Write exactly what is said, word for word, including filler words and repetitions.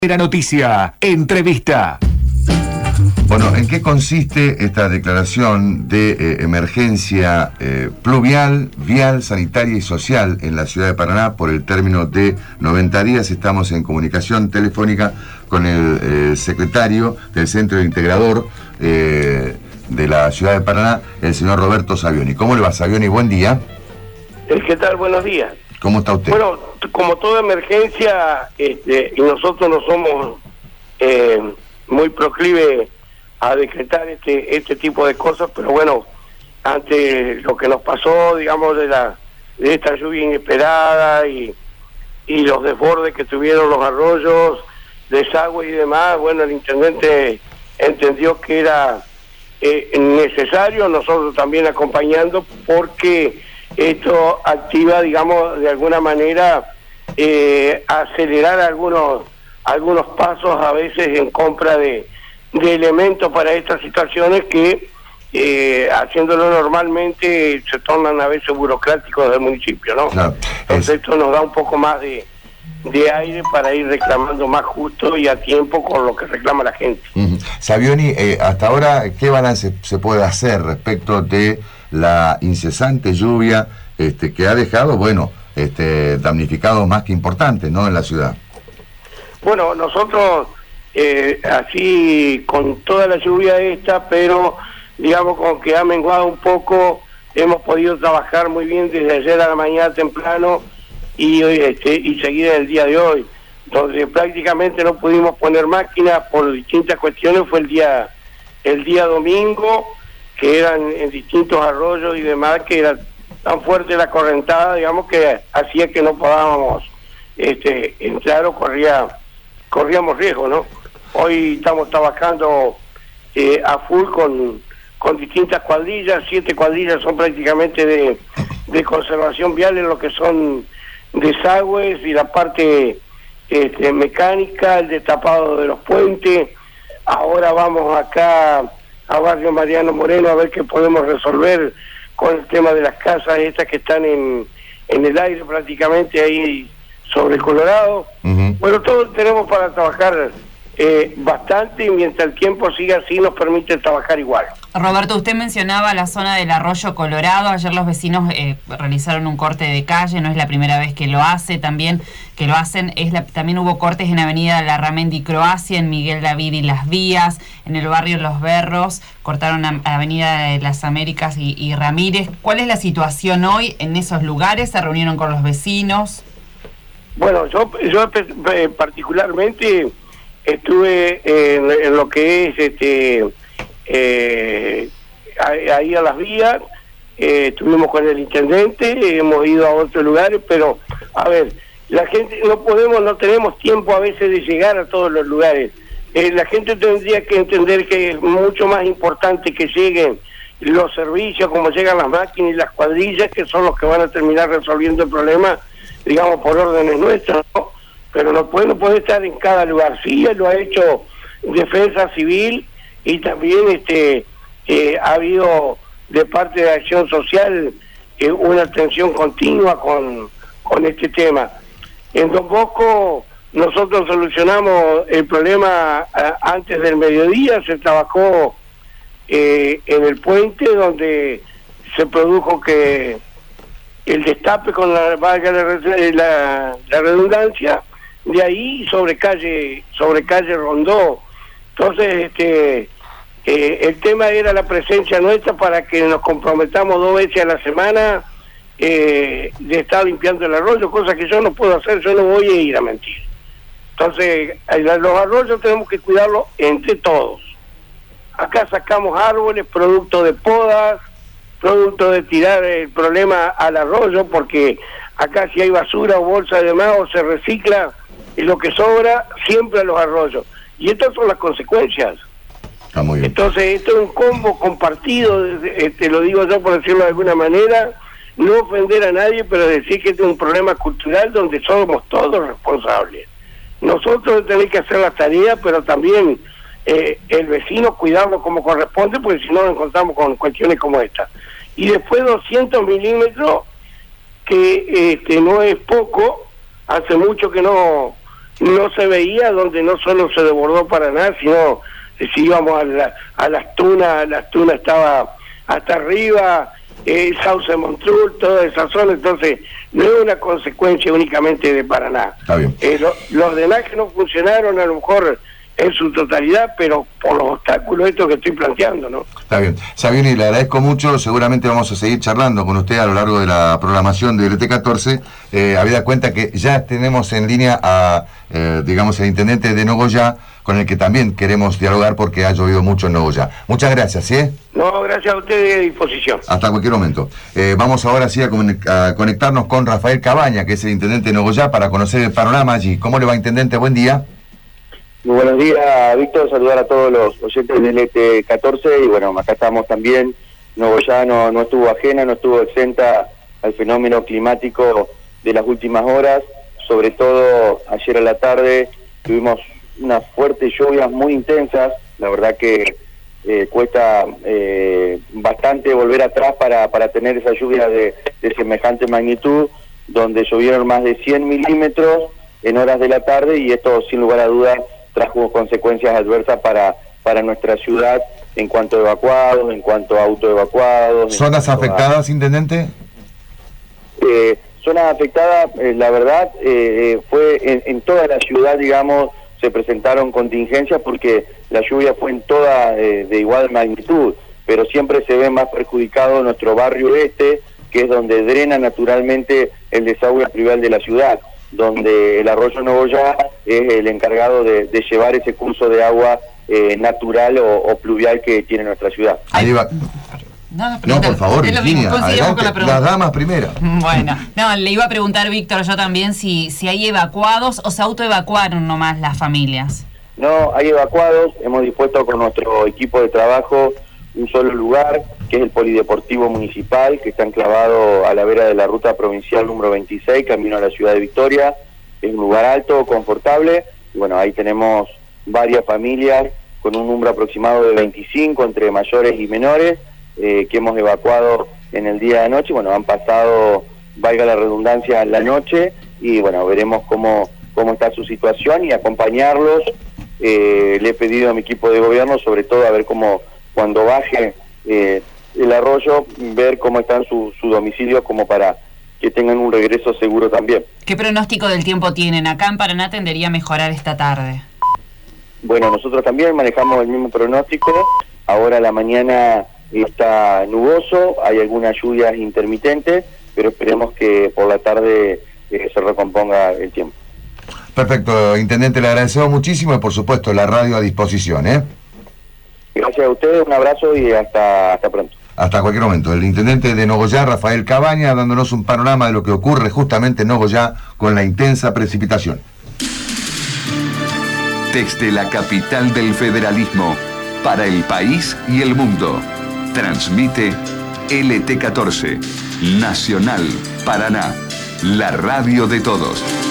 La noticia, entrevista. Bueno, ¿en qué consiste esta declaración de eh, emergencia eh, pluvial, vial, sanitaria y social en la ciudad de Paraná por el término de noventa días? Estamos en comunicación telefónica con el eh, secretario del Centro Integrador eh, de la ciudad de Paraná, el señor Roberto Savioni. ¿Cómo le va, Savioni? Buen día. ¿Qué tal? Buenos días. ¿Cómo está usted? Bueno, como toda emergencia, este, y nosotros no somos eh, muy proclive a decretar este este tipo de cosas, pero bueno, ante lo que nos pasó, digamos, de la de esta lluvia inesperada y, y los desbordes que tuvieron los arroyos, desagüe y demás, bueno, el intendente entendió que era eh, necesario, nosotros también acompañando, porque esto activa, digamos, de alguna manera eh, acelerar algunos algunos pasos a veces en compra de, de elementos para estas situaciones que eh, haciéndolo normalmente se tornan a veces burocráticos del municipio, ¿no? Claro, Entonces es... esto nos da un poco más de, de aire para ir reclamando más justo y a tiempo con lo que reclama la gente. Uh-huh. Savioni, eh, hasta ahora, ¿qué balance se puede hacer respecto de la incesante lluvia este, que ha dejado, bueno, este, damnificados más que importantes, ¿no?, en la ciudad? Bueno, nosotros, eh, así con toda la lluvia esta, pero digamos con que ha menguado un poco, hemos podido trabajar muy bien desde ayer a la mañana temprano y este, y seguir el día de hoy. Entonces prácticamente no pudimos poner máquinas por distintas cuestiones, fue el día el día domingo, que eran en distintos arroyos y demás, que era tan fuerte la correntada, digamos, que hacía que no podábamos este, entrar o corría, corríamos riesgo, ¿no? Hoy estamos trabajando eh, a full con, con distintas cuadrillas, siete cuadrillas son prácticamente de, de conservación vial en lo que son desagües y la parte este, mecánica, el destapado de los puentes. Ahora vamos acá a Barrio Mariano Moreno a ver qué podemos resolver con el tema de las casas estas que están en, en el aire prácticamente ahí sobre Colorado. Uh-huh. Bueno, todos tenemos para trabajar eh, bastante y mientras el tiempo siga así nos permite trabajar igual. Roberto, usted mencionaba la zona del Arroyo Colorado. Ayer los vecinos eh, realizaron un corte de calle, no es la primera vez que lo hace, también que lo hacen, es la, también hubo cortes en Avenida Larramendi Croacia, en Miguel David y Las Vías, en el barrio Los Berros, cortaron a, a Avenida de las Américas y, y Ramírez. ¿Cuál es la situación hoy en esos lugares? ¿Se reunieron con los vecinos? Bueno, yo, yo eh, particularmente estuve en, en lo que es este eh, ahí a Las Vías, eh, estuvimos con el intendente, hemos ido a otros lugares, pero a ver, la gente no podemos, no tenemos tiempo a veces de llegar a todos los lugares. Eh, la gente tendría que entender que es mucho más importante que lleguen los servicios, como llegan las máquinas y las cuadrillas, que son los que van a terminar resolviendo el problema, digamos, por órdenes nuestras, ¿no? Pero no puede, no puede estar en cada lugar. Sí, lo ha hecho Defensa Civil y también este eh, ha habido de parte de Acción Social eh, una atención continua con, con este tema. En Don Bosco nosotros solucionamos el problema a, antes del mediodía, se trabajó eh, en el puente donde se produjo que el destape con la valga la, la, la redundancia, de ahí sobre calle sobre calle Rondó. Entonces este eh, el tema era la presencia nuestra para que nos comprometamos dos veces a la semana eh, de estar limpiando el arroyo, cosa que yo no puedo hacer, yo no voy a ir a mentir. Entonces los arroyos tenemos que cuidarlos entre todos. Acá sacamos árboles producto de podas, producto de tirar el problema al arroyo, porque acá si hay basura o bolsa de demás o se recicla, y lo que sobra siempre a los arroyos. Y estas son las consecuencias. Está muy bien. Entonces esto es un combo compartido, te lo digo yo por decirlo de alguna manera, no ofender a nadie, pero decir que este es un problema cultural donde somos todos responsables. Nosotros tenemos que hacer la tarea, pero también eh, el vecino cuidarlo como corresponde, porque si no nos encontramos con cuestiones como esta. Y después doscientos milímetros, que este, no es poco, hace mucho que no no se veía, donde no solo se desbordó Paraná, sino eh, si íbamos a, la, a las tunas, las tunas estaba hasta arriba, eh, Sauce Montrul, toda esa zona. Entonces no es una consecuencia únicamente de Paraná. Está bien. Eh, lo, los drenajes no funcionaron a lo mejor en su totalidad, pero por los obstáculos estos que estoy planteando, ¿no? Está bien. Sabini, le agradezco mucho, seguramente vamos a seguir charlando con usted a lo largo de la programación de L T catorce, eh, habida cuenta que ya tenemos en línea a, eh, digamos, el intendente de Nogoyá, con el que también queremos dialogar porque ha llovido mucho en Nogoyá. Muchas gracias, ¿sí? No, gracias a ustedes, a disposición. Hasta cualquier momento. Eh, vamos ahora sí a, a conectarnos con Rafael Cabaña, que es el intendente de Nogoyá, para conocer el panorama allí. ¿Cómo le va, intendente? Buen día. Muy buenos días, Víctor, saludar a todos los oyentes del L T catorce y bueno, acá estamos también. Nogoyá no, no estuvo ajena, no estuvo exenta al fenómeno climático de las últimas horas, sobre todo ayer a la tarde tuvimos unas fuertes lluvias muy intensas, la verdad que eh, cuesta eh, bastante volver atrás para, para tener esa lluvia de, de semejante magnitud, donde llovieron más de cien milímetros en horas de la tarde y esto sin lugar a dudas trajo consecuencias adversas para, para nuestra ciudad en cuanto a evacuados, en cuanto a autoevacuados. ¿Zonas afectadas, a... intendente? Eh, zonas afectadas, eh, la verdad, eh, fue en, en toda la ciudad, digamos, se presentaron contingencias porque la lluvia fue en toda eh, de igual magnitud, pero siempre se ve más perjudicado nuestro barrio este, que es donde drena naturalmente el desagüe pluvial de la ciudad, donde el arroyo Nogoyá es el encargado de, de llevar ese curso de agua eh, natural o, o pluvial que tiene nuestra ciudad. Ahí va. No, no, por favor, Virginia, adelante, las damas primero. Bueno, no, le iba a preguntar, Víctor, yo también, si, si hay evacuados o se autoevacuaron nomás las familias. No, hay evacuados, hemos dispuesto con nuestro equipo de trabajo un solo lugar, que es el Polideportivo Municipal, que está enclavado a la vera de la ruta provincial número veintiséis, camino a la ciudad de Victoria. Es un lugar alto, confortable, y bueno, ahí tenemos varias familias con un número aproximado de veinticinco, entre mayores y menores, eh, que hemos evacuado en el día de anoche. Bueno, han pasado, valga la redundancia, la noche, y bueno, veremos cómo, cómo está su situación y acompañarlos. Eh, le he pedido a mi equipo de gobierno, sobre todo, a ver cómo, cuando baje eh, el arroyo, ver cómo están sus su domicilios, como para que tengan un regreso seguro también. ¿Qué pronóstico del tiempo tienen? Acá en Paraná tendería a mejorar esta tarde. Bueno, nosotros también manejamos el mismo pronóstico. Ahora a la mañana está nuboso, hay algunas lluvias intermitentes, pero esperemos que por la tarde eh, se recomponga el tiempo. Perfecto, intendente, le agradecemos muchísimo y por supuesto la radio a disposición, ¿eh? Gracias a ustedes, un abrazo y hasta, hasta pronto. Hasta cualquier momento. El intendente de Nogoyá, Rafael Cabaña, dándonos un panorama de lo que ocurre justamente en Nogoyá con la intensa precipitación. Desde la capital del federalismo, para el país y el mundo, transmite L T catorce, Nacional Paraná, la radio de todos.